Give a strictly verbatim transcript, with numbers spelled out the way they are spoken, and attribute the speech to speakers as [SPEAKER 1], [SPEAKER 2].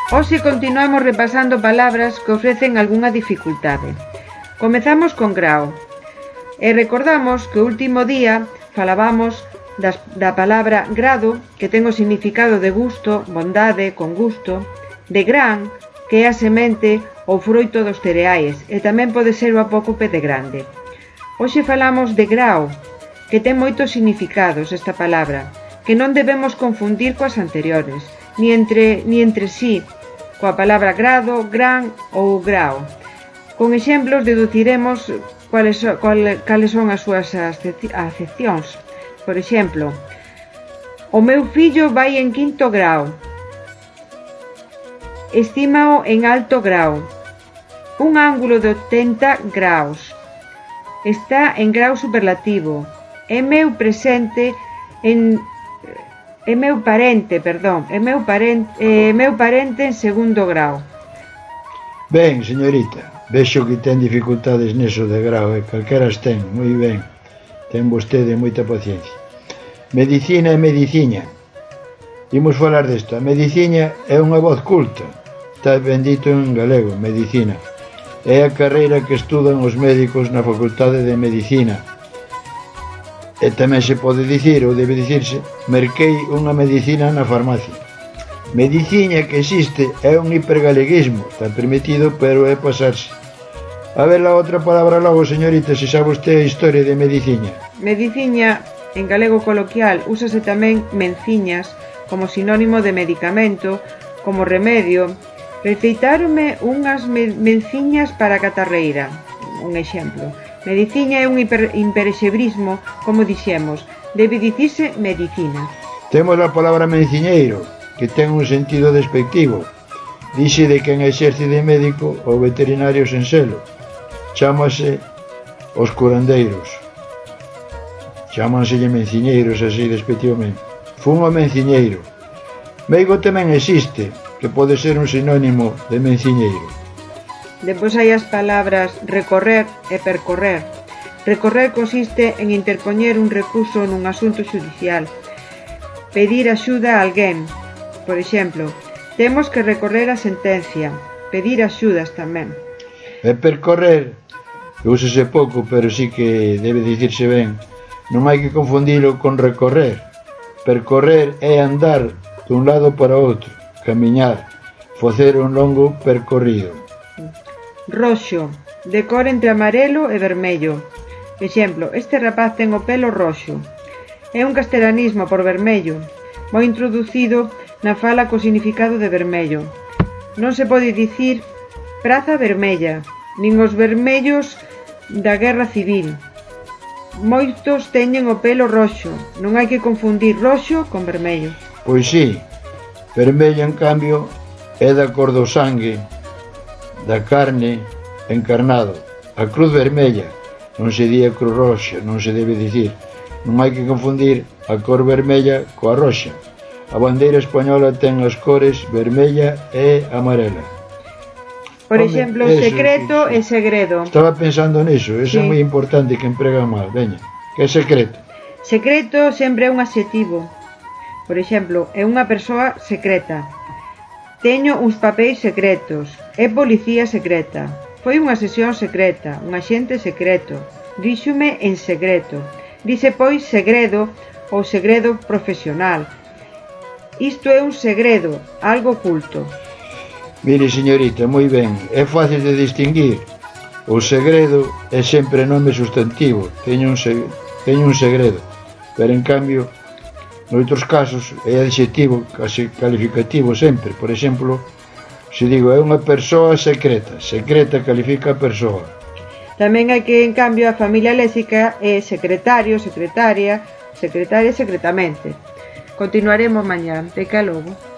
[SPEAKER 1] Hoxe continuamos repasando palabras que ofrecen algunha dificultade. Comezamos con grao. E recordamos que o último día falábamos das, da palabra grado, que ten o significado de gusto, bondade, con gusto, de gran, que é a semente ou froito dos cereais, e tamén pode ser o apócope de grande. Hoxe falamos de grao, que ten moitos significados esta palabra, que non debemos confundir coas anteriores, ni entre, ni entre sí, coa palabra grado, gran ou grao. Con exemplos deduciremos cuáles, cuáles, cuáles son as súas acepcións. Por exemplo, o meu fillo vai en quinto grao. Estímao en alto grao. Un ángulo de oitenta graus. Está en grau superlativo. É meu presente en É meu parente, perdón, é meu parente, é meu parente en segundo grau.
[SPEAKER 2] Ben, señorita, vexo que ten dificultades neso de grau, e calqueras ten, moi ben. Ten vostede moita paciencia. Medicina e mediciña. Imos falar desto. A mediciña é unha voz culta. Está bendito en galego, medicina. É a carreira que estudan os médicos na Facultade de Medicina. E tamén se pode dicir, ou debe dicirse, merquei unha medicina na farmacia. Mediciña que existe é un hipergaleguismo, está permitido, pero é pasarse. A ver a outra palabra logo, señorita, se sabe usted a historia de mediciña.
[SPEAKER 1] Mediciña, en galego coloquial, úsase tamén menciñas como sinónimo de medicamento, como remedio. Receitáronme unhas menciñas para a catarreira, un exemplo. Mediciña é un hiper, imperexebrismo, como dixemos, debe dicirse medicina.
[SPEAKER 2] Temos a palabra menciñeiro, que ten un sentido despectivo. Dixe de quen exerce de médico ou veterinario sen selo. Chámase os curandeiros. Chámanselle menciñeiros así despectivamente. Fun o menciñeiro. Meigo tamén existe, que pode ser un sinónimo de menciñeiro.
[SPEAKER 1] Depois hai as palabras recorrer e percorrer. Recorrer consiste en interpoñer un recurso nun asunto xudicial. Pedir axuda a alguén. Por exemplo, temos que recorrer a sentencia. Pedir axudas tamén.
[SPEAKER 2] E percorrer, que úsese pouco, pero sí que debe dicirse ben, non hai que confundilo con recorrer. Percorrer é andar dun lado para outro, camiñar, facer un longo percorrido.
[SPEAKER 1] Roxo, de cor entre amarelo e vermello. Exemplo, este rapaz ten o pelo roxo. É un castelanismo por vermello, moi introducido na fala co significado de vermello. Non se pode dicir praza vermella, nin os vermellos da guerra civil. Moitos teñen o pelo roxo, non hai que confundir roxo con vermello.
[SPEAKER 2] Pois sí, vermello en cambio é da cor do sangue, da carne, encarnado. A cruz vermella, non se di a cruz roxa, non se debe dicir. Non hai que confundir a cor vermella coa roxa. A bandeira española ten as cores vermella e amarela.
[SPEAKER 1] Por Home, exemplo, eso, secreto sí, sí. E segredo.
[SPEAKER 2] Estaba pensando niso, eso sí. É moi importante que emprega mal. Veña, que é secreto?
[SPEAKER 1] Secreto sempre é un adxetivo. Por exemplo, é unha persoa secreta. Teño uns papéis secretos. É policía secreta. Foi unha sesión secreta. Un axente secreto. Díxome en secreto. Dice pois segredo ou segredo profesional. Isto é un segredo, algo oculto.
[SPEAKER 2] Mire, señorita, moi ben. É fácil de distinguir. O segredo é sempre nome sustantivo. Teño un, seg teño un segredo. Pero en cambio, noutros casos é adxetivo, casi calificativo sempre. Por exemplo, se digo é unha persoa secreta, secreta califica a persoa.
[SPEAKER 1] Tamén hai que, en cambio, a familia léxica é secretario, secretaria, secretaria secretamente. Continuaremos mañá. Deca logo.